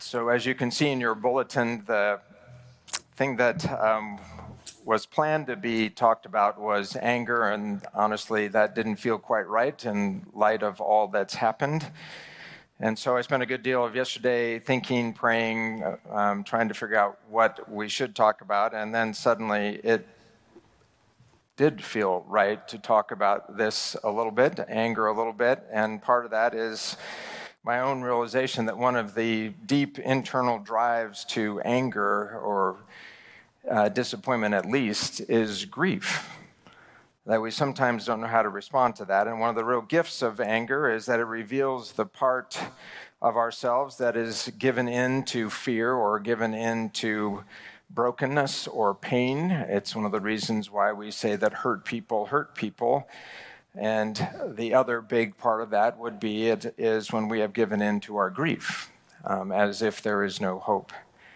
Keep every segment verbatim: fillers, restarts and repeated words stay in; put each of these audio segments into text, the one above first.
So as you can see in your bulletin, the thing that um, was planned to be talked about was anger, and honestly, that didn't feel quite right in light of all that's happened. And so I spent a good deal of yesterday thinking, praying, um, trying to figure out what we should talk about, and then suddenly it did feel right to talk about this a little bit, anger a little bit, and part of that is my own realization that one of the deep internal drives to anger, or uh, disappointment at least, is grief. That we sometimes don't know how to respond to that. And one of the real gifts of anger is that it reveals the part of ourselves that is given in to fear or given in to brokenness or pain. It's one of the reasons why we say that hurt people hurt people. And the other big part of that would be it is when we have given in to our grief, um, as if there is no hope.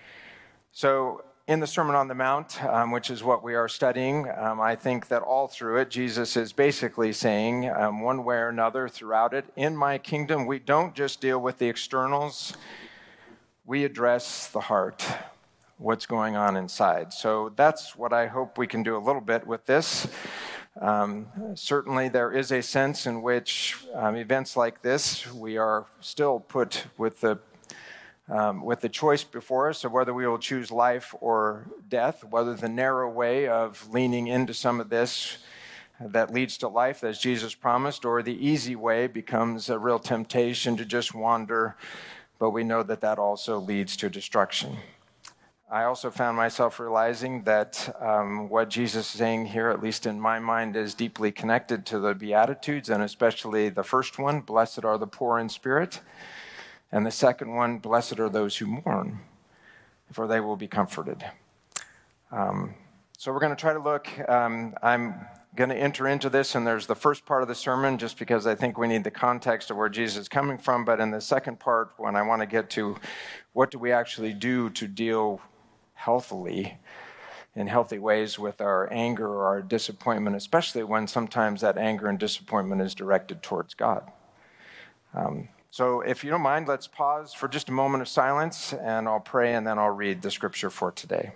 So in the Sermon on the Mount, um, which is what we are studying, um, I think that all through it, Jesus is basically saying, um, one way or another throughout it, in my kingdom, we don't just deal with the externals, we address the heart, what's going on inside. So that's what I hope we can do a little bit with this. Um, certainly there is a sense in which um, events like this, we are still put with the um, with the choice before us of whether we will choose life or death, whether the narrow way of leaning into some of this that leads to life, as Jesus promised, or the easy way becomes a real temptation to just wander, but we know that that also leads to destruction. I also found myself realizing that um, what Jesus is saying here, at least in my mind, is deeply connected to the Beatitudes, and especially the first one, blessed are the poor in spirit, and the second one, blessed are those who mourn, for they will be comforted. Um, so we're going to try to look, um, I'm going to enter into this, and there's the first part of the sermon, just because I think we need the context of where Jesus is coming from, but in the second part, when I want to get to what do we actually do to deal healthily, in healthy ways with our anger or our disappointment, especially when sometimes that anger and disappointment is directed towards God. Um, so if you don't mind, let's pause for just a moment of silence, and I'll pray, and then I'll read the scripture for today.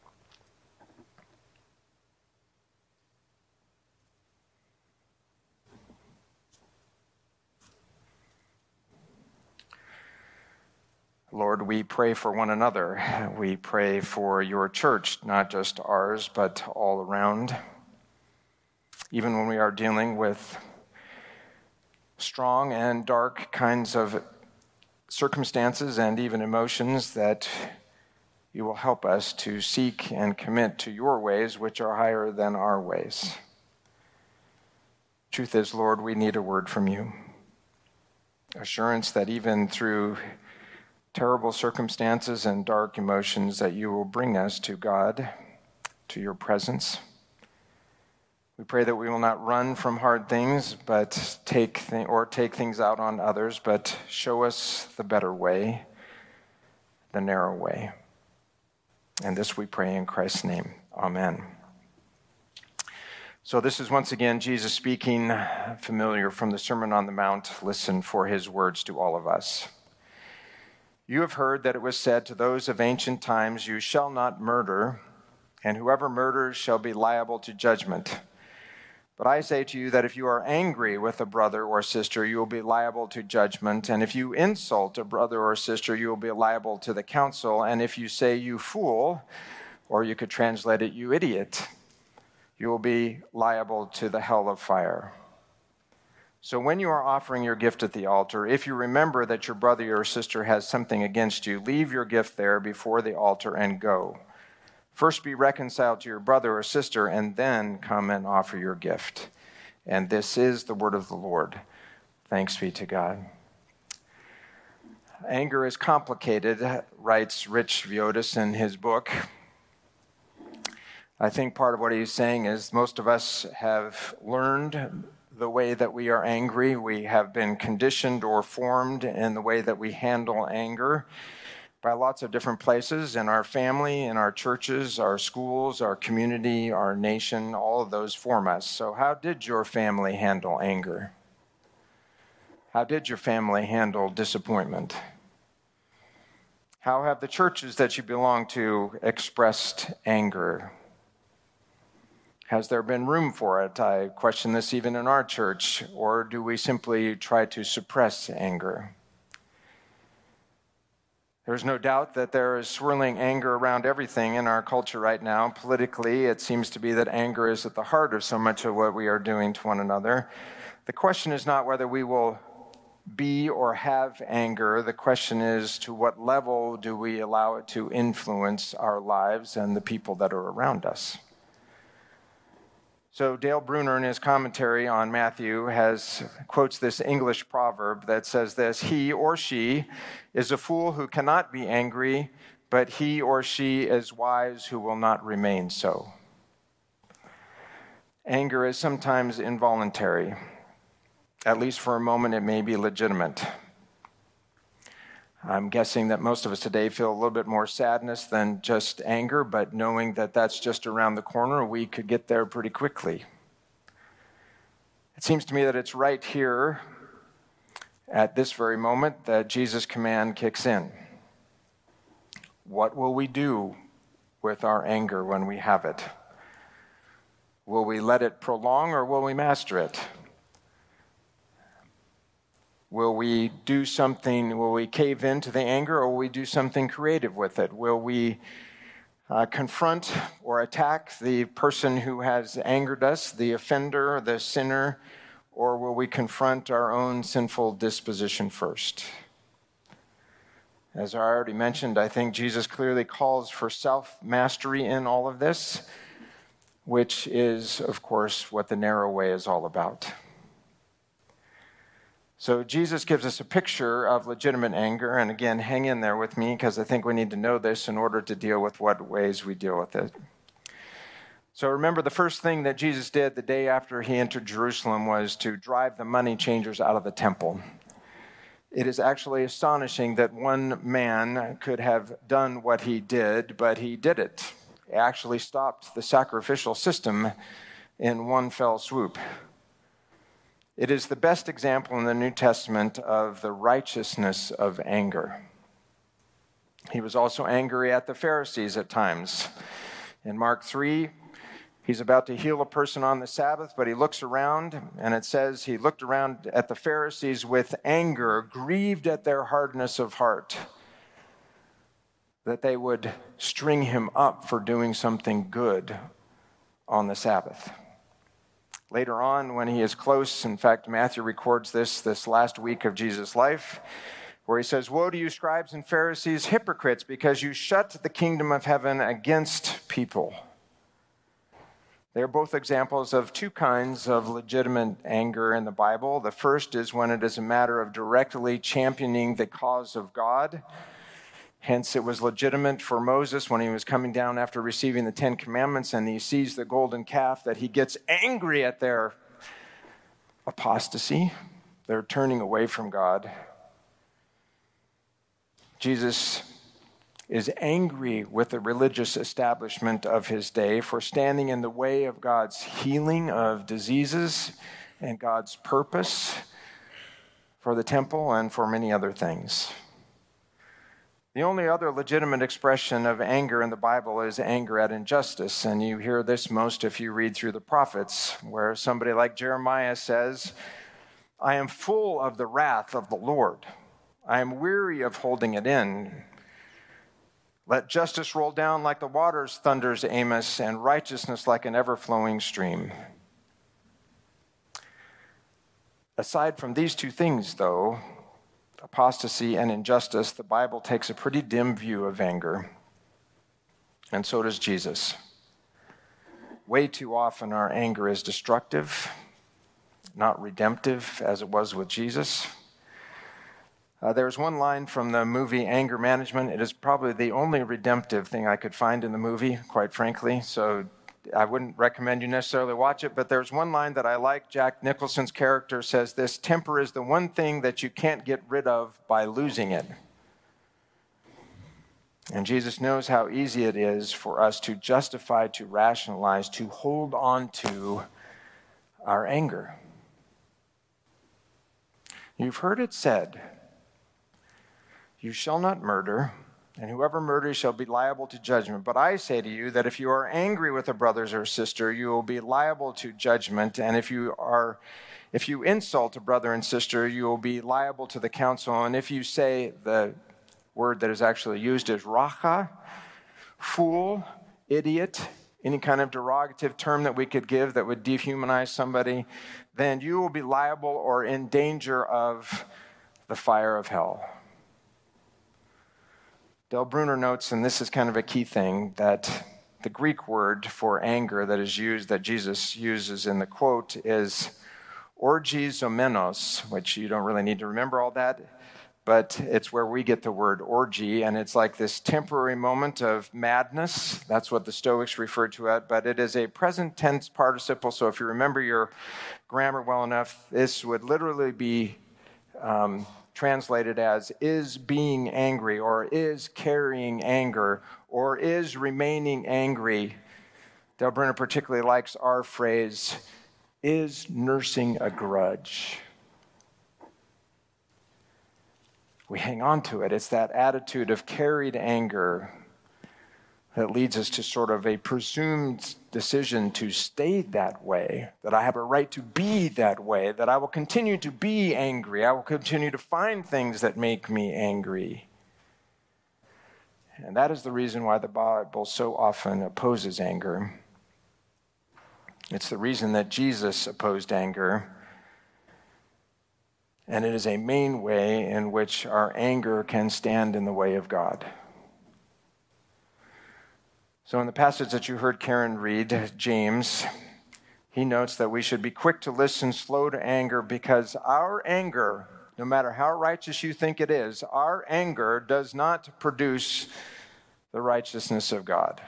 Lord, we pray for one another. We pray for your church, not just ours, but all around. Even when we are dealing with strong and dark kinds of circumstances and even emotions, that you will help us to seek and commit to your ways, which are higher than our ways. Truth is, Lord, we need a word from you. Assurance that even through terrible circumstances and dark emotions, that you will bring us to God, to your presence. We pray that we will not run from hard things, but take th- or take things out on others, but show us the better way, the narrow way. And this we pray in Christ's name. Amen. So this is once again Jesus speaking, familiar from the Sermon on the Mount. Listen for his words to all of us. You have heard that it was said to those of ancient times, you shall not murder, and whoever murders shall be liable to judgment. But I say to you that if you are angry with a brother or sister, you will be liable to judgment. And if you insult a brother or sister, you will be liable to the council. And if you say, you fool, or you could translate it, you idiot, you will be liable to the hell of fire. So when you are offering your gift at the altar, if you remember that your brother or sister has something against you, leave your gift there before the altar and go. First be reconciled to your brother or sister, and then come and offer your gift. And this is the word of the Lord. Thanks be to God. Anger is complicated, writes Rich Villodas in his book. I think part of what he's saying is most of us have learned the way that we are angry. We have been conditioned or formed in the way that we handle anger by lots of different places in our family, in our churches, our schools, our community, our nation. All of those form us. So how did your family handle anger? How did your family handle disappointment? How have the churches that you belong to expressed anger? Has there been room for it? I question this even in our church. Or do we simply try to suppress anger? There's no doubt that there is swirling anger around everything in our culture right now. Politically, it seems to be that anger is at the heart of so much of what we are doing to one another. The question is not whether we will be or have anger. The question is, to what level do we allow it to influence our lives and the people that are around us? So Dale Bruner, in his commentary on Matthew, has quotes this English proverb that says this: he or she is a fool who cannot be angry, but he or she is wise who will not remain so. Anger is sometimes involuntary. At least for a moment, it may be legitimate. I'm guessing that most of us today feel a little bit more sadness than just anger, but knowing that that's just around the corner, we could get there pretty quickly. It seems to me that it's right here at this very moment that Jesus' command kicks in. What will we do with our anger when we have it? Will we let it prolong or will we master it? Will we do something, will we cave into the anger, or will we do something creative with it? Will we uh, confront or attack the person who has angered us, the offender, the sinner, or will we confront our own sinful disposition first? As I already mentioned, I think Jesus clearly calls for self-mastery in all of this, which is, of course, what the narrow way is all about. So Jesus gives us a picture of legitimate anger, and again, hang in there with me because I think we need to know this in order to deal with what ways we deal with it. So remember, the first thing that Jesus did the day after he entered Jerusalem was to drive the money changers out of the temple. It is actually astonishing that one man could have done what he did, but he did it. He actually stopped the sacrificial system in one fell swoop. It is the best example in the New Testament of the righteousness of anger. He was also angry at the Pharisees at times. In Mark three, he's about to heal a person on the Sabbath, but he looks around, and it says he looked around at the Pharisees with anger, grieved at their hardness of heart, that they would string him up for doing something good on the Sabbath. Later on, when he is close, in fact, Matthew records this this last week of Jesus' life, where he says, "Woe to you, scribes and Pharisees, hypocrites, because you shut the kingdom of heaven against people." They are both examples of two kinds of legitimate anger in the Bible. The first is when it is a matter of directly championing the cause of God. Hence, it was legitimate for Moses when he was coming down after receiving the Ten Commandments and he sees the golden calf that he gets angry at their apostasy, their turning away from God. Jesus is angry with the religious establishment of his day for standing in the way of God's healing of diseases and God's purpose for the temple and for many other things. The only other legitimate expression of anger in the Bible is anger at injustice, and you hear this most if you read through the prophets, where somebody like Jeremiah says, "I am full of the wrath of the Lord. I am weary of holding it in. Let justice roll down like the waters," thunders Amos, "and righteousness like an ever-flowing stream." Aside from these two things, though, apostasy and injustice, the Bible takes a pretty dim view of anger. And so does Jesus. Way too often our anger is destructive, not redemptive as it was with Jesus. Uh, there's one line from the movie Anger Management. It is probably the only redemptive thing I could find in the movie, quite frankly, so I wouldn't recommend you necessarily watch it, but there's one line that I like. Jack Nicholson's character says this: "Temper is the one thing that you can't get rid of by losing it." And Jesus knows how easy it is for us to justify, to rationalize, to hold on to our anger. You've heard it said, "You shall not murder, and whoever murders shall be liable to judgment. But I say to you that if you are angry with a brother or sister, you will be liable to judgment. And if you are, if you insult a brother and sister, you will be liable to the council. And if you say, the word that is actually used is racha, fool, idiot, any kind of derogative term that we could give that would dehumanize somebody, then you will be liable or in danger of the fire of hell. Del Brunner notes, and this is kind of a key thing, that the Greek word for anger that is used, that Jesus uses in the quote, is orgizomenos, which you don't really need to remember all that, but it's where we get the word orgy, and it's like this temporary moment of madness. That's what the Stoics referred to it, but it is a present tense participle, so if you remember your grammar well enough, this would literally be um, translated as is being angry, or is carrying anger, or is remaining angry. Del Brunner particularly likes our phrase, is nursing a grudge. We hang on to it. It's that attitude of carried anger that leads us to sort of a presumed decision to stay that way, that I have a right to be that way, that I will continue to be angry. I will continue to find things that make me angry. And that is the reason why the Bible so often opposes anger. It's the reason that Jesus opposed anger. And it is a main way in which our anger can stand in the way of God. So in the passage that you heard Karen read, James, he notes that we should be quick to listen, slow to anger, because our anger, no matter how righteous you think it is, our anger does not produce the righteousness of God.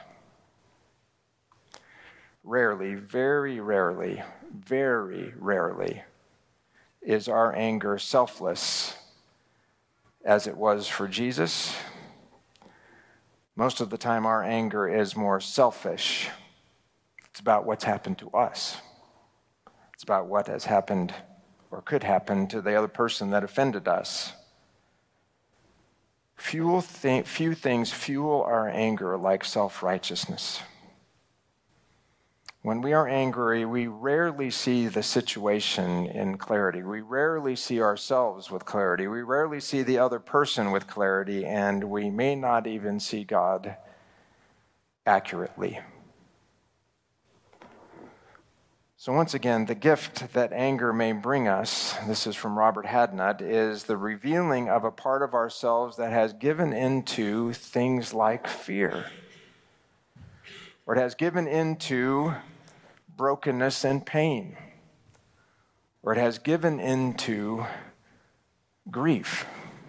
Rarely, very rarely, very rarely is our anger selfless as it was for Jesus. Most of the time, our anger is more selfish. It's about what's happened to us. It's about what has happened or could happen to the other person that offended us. Few, th- few things fuel our anger like self-righteousness. When we are angry, we rarely see the situation in clarity. We rarely see ourselves with clarity. We rarely see the other person with clarity, and we may not even see God accurately. So once again, the gift that anger may bring us, this is from Robert Hadnot, is the revealing of a part of ourselves that has given into things like fear, or it has given into brokenness and pain, or it has given into grief.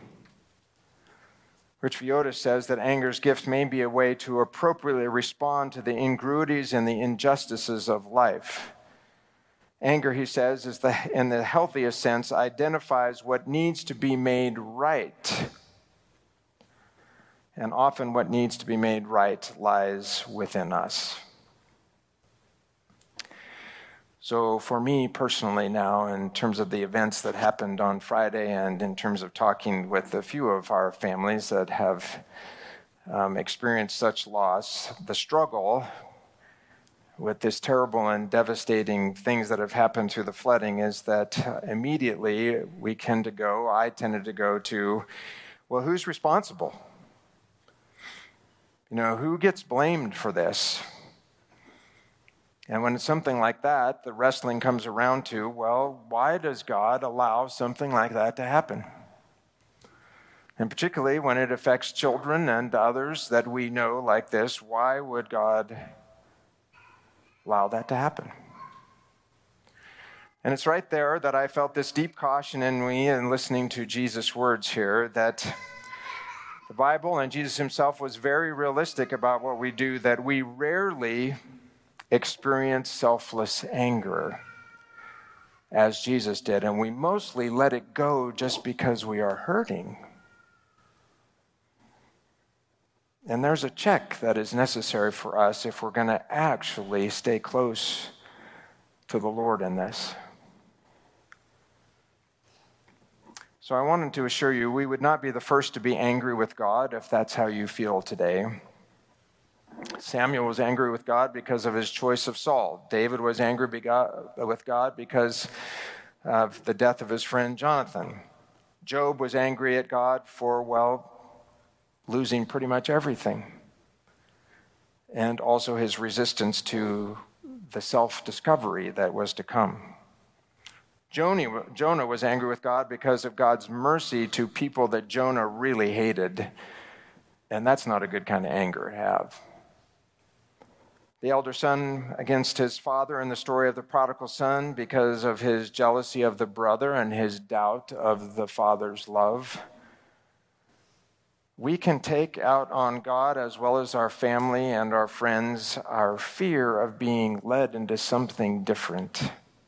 Rich Villota says that anger's gift may be a way to appropriately respond to the incongruities and the injustices of life. Anger, he says, is the, in the healthiest sense, identifies what needs to be made right. And often what needs to be made right lies within us. So for me personally now, in terms of the events that happened on Friday and in terms of talking with a few of our families that have um, experienced such loss, the struggle with this terrible and devastating things that have happened through the flooding is that uh, immediately we tend to go, I tended to go to, well, who's responsible? You know, who gets blamed for this? And when it's something like that, the wrestling comes around to, well, why does God allow something like that to happen? And particularly when it affects children and others that we know like this, why would God allow that to happen? And it's right there that I felt this deep caution in me in listening to Jesus' words here, that the Bible and Jesus himself was very realistic about what we do, that we rarely experience selfless anger as Jesus did, and we mostly let it go just because we are hurting. And there's a check that is necessary for us if we're going to actually stay close to the Lord in this. So So I wanted to assure you, we would not be the first to be angry with God if that's how you feel today. Samuel was angry with God because of his choice of Saul. David was angry with God because of the death of his friend Jonathan. Job was angry at God for, well, losing pretty much everything. And also his resistance to the self-discovery that was to come. Jonah was angry with God because of God's mercy to people that Jonah really hated. And that's not a good kind of anger to have. The elder son against his father in the story of the prodigal son because of his jealousy of the brother and his doubt of the father's love. We can take out on God as well as our family and our friends our fear of being led into something different.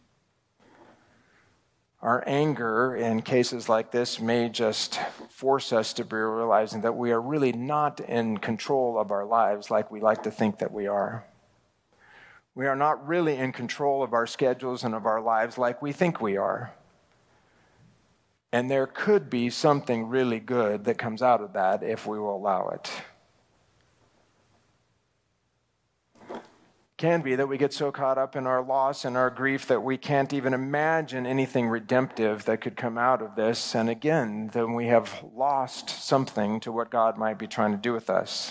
Our anger in cases like this may just force us to be realizing that we are really not in control of our lives like we like to think that we are. We are not really in control of our schedules and of our lives like we think we are. And there could be something really good that comes out of that if we will allow it. It can be that we get so caught up in our loss and our grief that we can't even imagine anything redemptive that could come out of this. And again, then we have lost something to what God might be trying to do with us.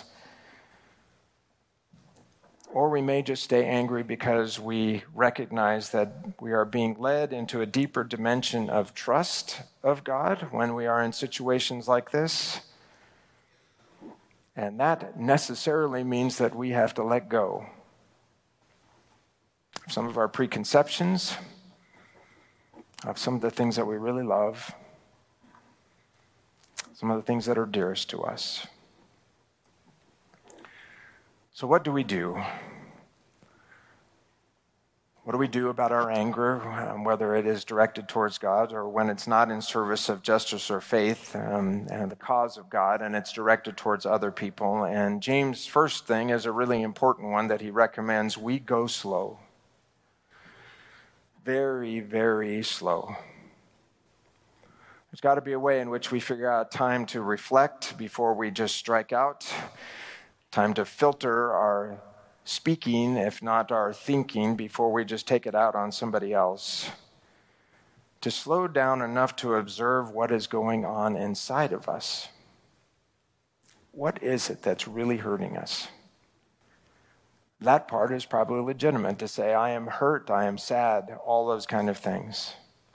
Or we may just stay angry because we recognize that we are being led into a deeper dimension of trust of God when we are in situations like this. And that necessarily means that we have to let go of some of our preconceptions, of some of the things that we really love, some of the things that are dearest to us. So what do we do? What do we do about our anger, um, whether it is directed towards God or when it's not in service of justice or faith um, and the cause of God and it's directed towards other people? And James' first thing is a really important one that he recommends. We go slow. Very, very slow. There's got to be a way in which we figure out time to reflect before we just strike out. Time to filter our speaking, if not our thinking, before we just take it out on somebody else. To slow down enough to observe what is going on inside of us. What is it that's really hurting us? That part is probably legitimate to say, I am hurt, I am sad, all those kind of things.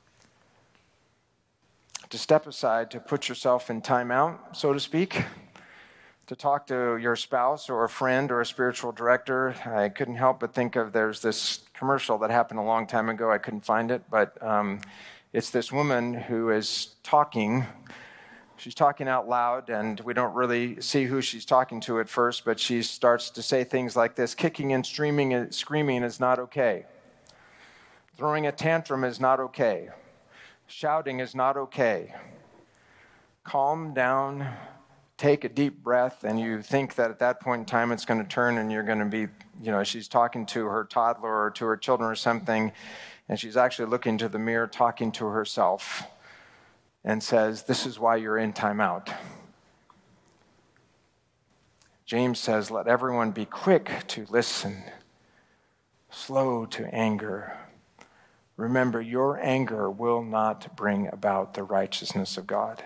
To step aside, to put yourself in timeout, so to speak, to talk to your spouse or a friend or a spiritual director. I couldn't help but think of, there's this commercial that happened a long time ago. I couldn't find it, but um, it's this woman who is talking. She's talking out loud, and we don't really see who she's talking to at first, but she starts to say things like this: kicking and screaming, and screaming is not okay. Throwing a tantrum is not okay. Shouting is not okay. Calm down. Take a deep breath, and you think that at that point in time it's going to turn and you're going to be, you know, she's talking to her toddler or to her children or something, and she's actually looking to the mirror, talking to herself, and says, this is why you're in timeout. James says, let everyone be quick to listen, slow to anger. Remember, your anger will not bring about the righteousness of God.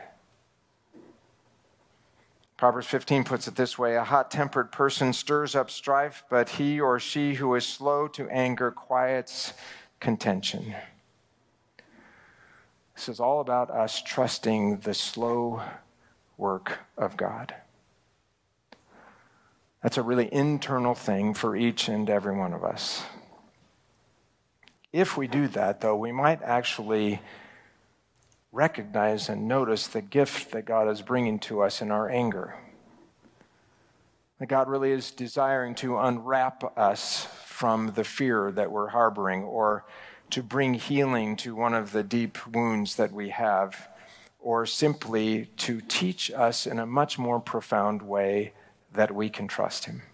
Proverbs fifteen puts it this way: a hot-tempered person stirs up strife, but he or she who is slow to anger quiets contention. This is all about us trusting the slow work of God. That's a really internal thing for each and every one of us. If we do that, though, we might actually recognize and notice the gift that God is bringing to us in our anger. That God really is desiring to unwrap us from the fear that we're harboring, or to bring healing to one of the deep wounds that we have, or simply to teach us in a much more profound way that we can trust Him.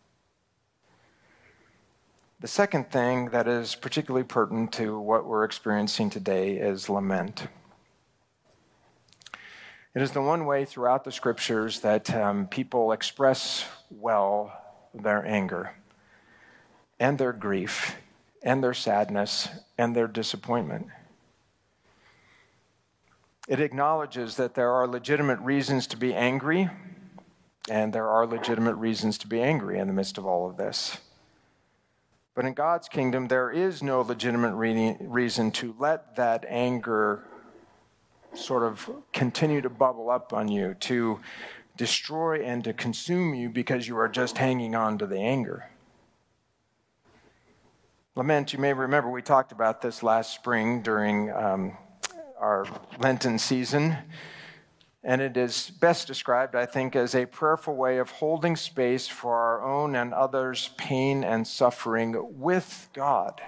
The second thing that is particularly pertinent to what we're experiencing today is lament. It is the one way throughout the scriptures that um, people express well their anger and their grief and their sadness and their disappointment. It acknowledges that there are legitimate reasons to be angry, and there are legitimate reasons to be angry in the midst of all of this. But in God's kingdom, there is no legitimate re- reason to let that anger sort of continue to bubble up on you, to destroy and to consume you because you are just hanging on to the anger. Lament, you may remember we talked about this last spring during um, our Lenten season, and it is best described, I think, as a prayerful way of holding space for our own and others' pain and suffering with God.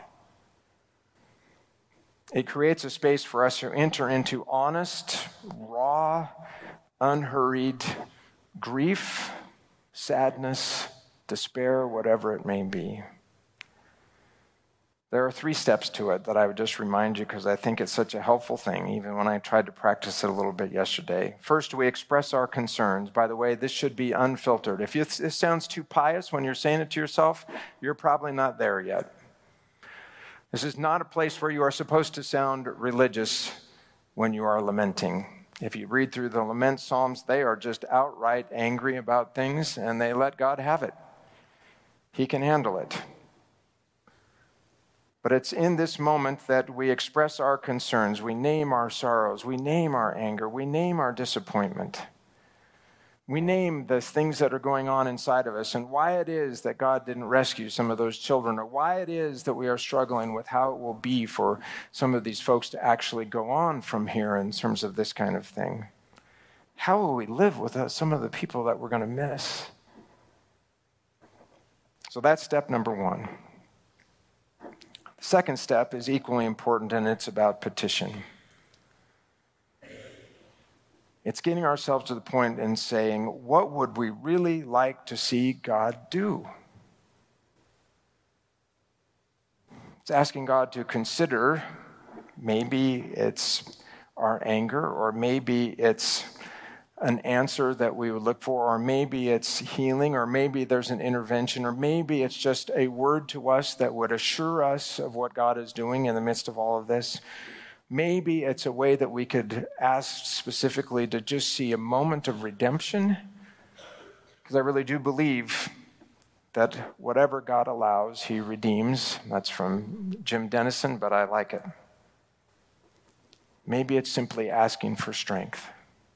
It creates a space for us to enter into honest, raw, unhurried grief, sadness, despair, whatever it may be. There are three steps to it that I would just remind you because I think it's such a helpful thing, even when I tried to practice it a little bit yesterday. First, we express our concerns. By the way, this should be unfiltered. If you, this sounds too pious when you're saying it to yourself, you're probably not there yet. This is not a place where you are supposed to sound religious when you are lamenting. If you read through the lament psalms, they are just outright angry about things, and they let God have it. He can handle it. But it's in this moment that we express our concerns, we name our sorrows, we name our anger, we name our disappointment. We name the things that are going on inside of us and why it is that God didn't rescue some of those children, or why it is that we are struggling with how it will be for some of these folks to actually go on from here in terms of this kind of thing. How will we live with uh, some of the people that we're going to miss? So that's step number one. The second step is equally important, and it's about petition. It's getting ourselves to the point and saying, what would we really like to see God do? It's asking God to consider, maybe it's our anger, or maybe it's an answer that we would look for, or maybe it's healing, or maybe there's an intervention, or maybe it's just a word to us that would assure us of what God is doing in the midst of all of this. Maybe it's a way that we could ask specifically to just see a moment of redemption, because I really do believe that whatever God allows, he redeems. That's from Jim Dennison, but I like it. Maybe it's simply asking for strength.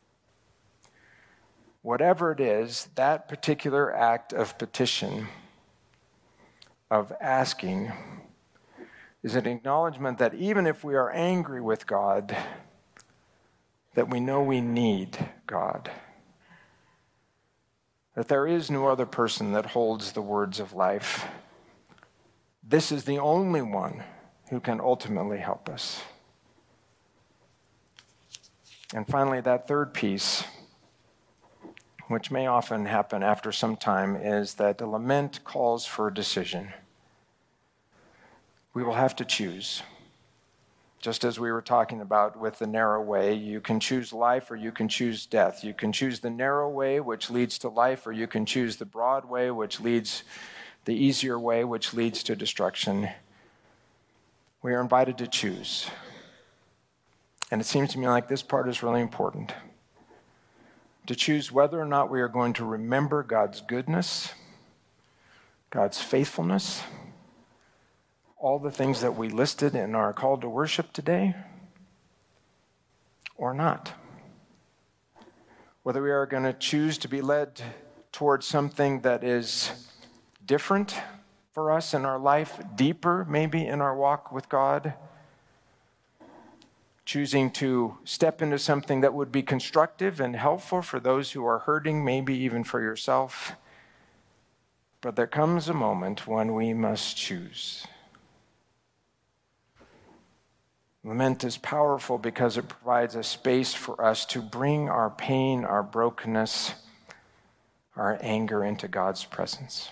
Whatever it is, that particular act of petition, of asking, is an acknowledgement that even if we are angry with God, that we know we need God. That there is no other person that holds the words of life. This is the only one who can ultimately help us. And finally, that third piece, which may often happen after some time, is that the lament calls for a decision. We will have to choose. Just as we were talking about with the narrow way, you can choose life or you can choose death. You can choose the narrow way, which leads to life, or you can choose the broad way, which leads the easier way, which leads to destruction. We are invited to choose. And it seems to me like this part is really important. To choose whether or not we are going to remember God's goodness, God's faithfulness, all the things that we listed in our call to worship today, or not. Whether we are going to choose to be led towards something that is different for us in our life, deeper maybe in our walk with God, choosing to step into something that would be constructive and helpful for those who are hurting, maybe even for yourself. But there comes a moment when we must choose. Lament is powerful because it provides a space for us to bring our pain, our brokenness, our anger into God's presence.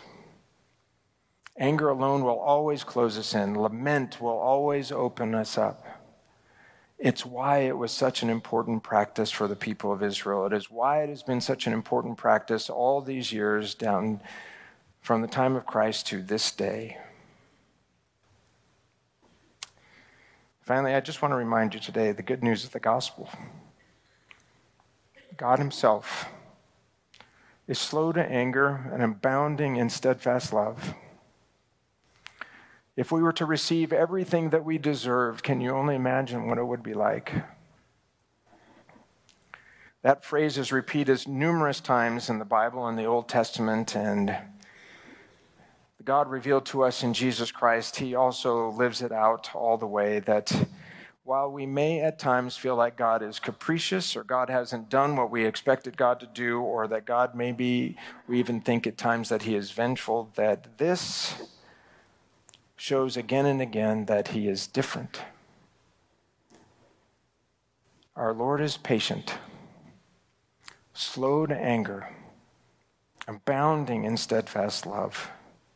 Anger alone will always close us in. Lament will always open us up. It's why it was such an important practice for the people of Israel. It is why it has been such an important practice all these years down from the time of Christ to this day. Finally, I just want to remind you today the good news of the gospel. God himself is slow to anger and abounding in steadfast love. If we were to receive everything that we deserved, can you only imagine what it would be like? That phrase is repeated numerous times in the Bible in the Old Testament, and God revealed to us in Jesus Christ, he also lives it out all the way, that while we may at times feel like God is capricious or God hasn't done what we expected God to do, or that God maybe, we even think at times that he is vengeful, that this shows again and again that he is different. Our Lord is patient, slow to anger, abounding in steadfast love.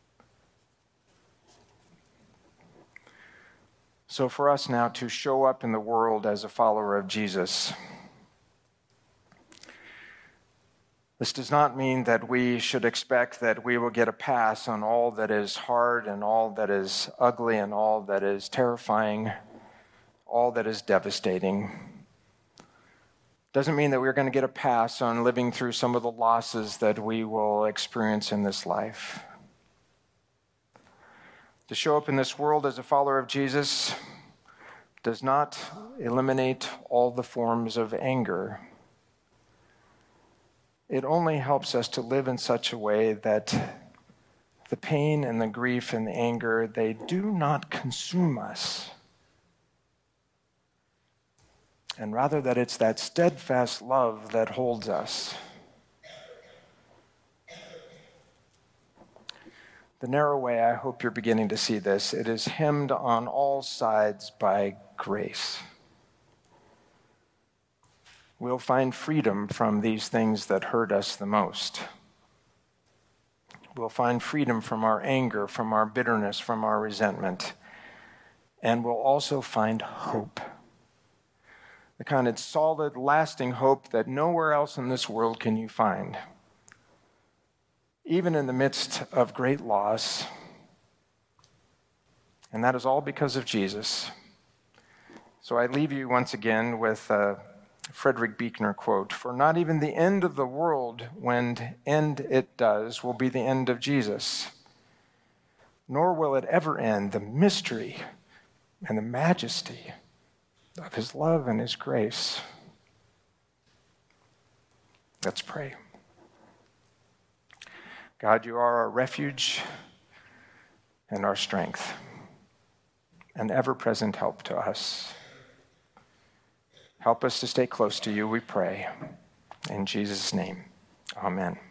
So for us now to show up in the world as a follower of Jesus, this does not mean that we should expect that we will get a pass on all that is hard and all that is ugly and all that is terrifying, all that is devastating. Doesn't mean that we're going to get a pass on living through some of the losses that we will experience in this life. To show up in this world as a follower of Jesus does not eliminate all the forms of anger. It only helps us to live in such a way that the pain and the grief and the anger, they do not consume us. And rather that it's that steadfast love that holds us. The narrow way, I hope you're beginning to see this, it is hemmed on all sides by grace. We'll find freedom from these things that hurt us the most. We'll find freedom from our anger, from our bitterness, from our resentment. And we'll also find hope. The kind of solid, lasting hope that nowhere else in this world can you find. Even in the midst of great loss. And that is all because of Jesus. So I leave you once again with a Frederick Buechner quote, "For not even the end of the world, when end it does, will be the end of Jesus. Nor will it ever end the mystery and the majesty of his love and his grace." Let's pray. God, you are our refuge and our strength, an ever-present help to us. Help us to stay close to you, we pray. In Jesus' name, amen.